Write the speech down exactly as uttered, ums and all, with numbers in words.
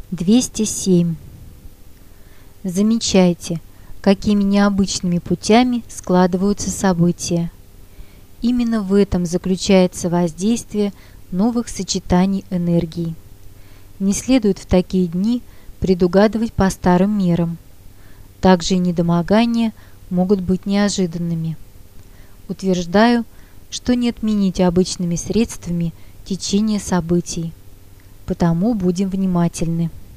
двести семь. Замечайте, какими необычными путями складываются события. Именно в этом заключается воздействие новых сочетаний энергии. Не следует в такие дни предугадывать по старым мерам. Также и недомогания могут быть неожиданными. Утверждаю, что не отменить обычными средствами течение событий. Потому будем внимательны.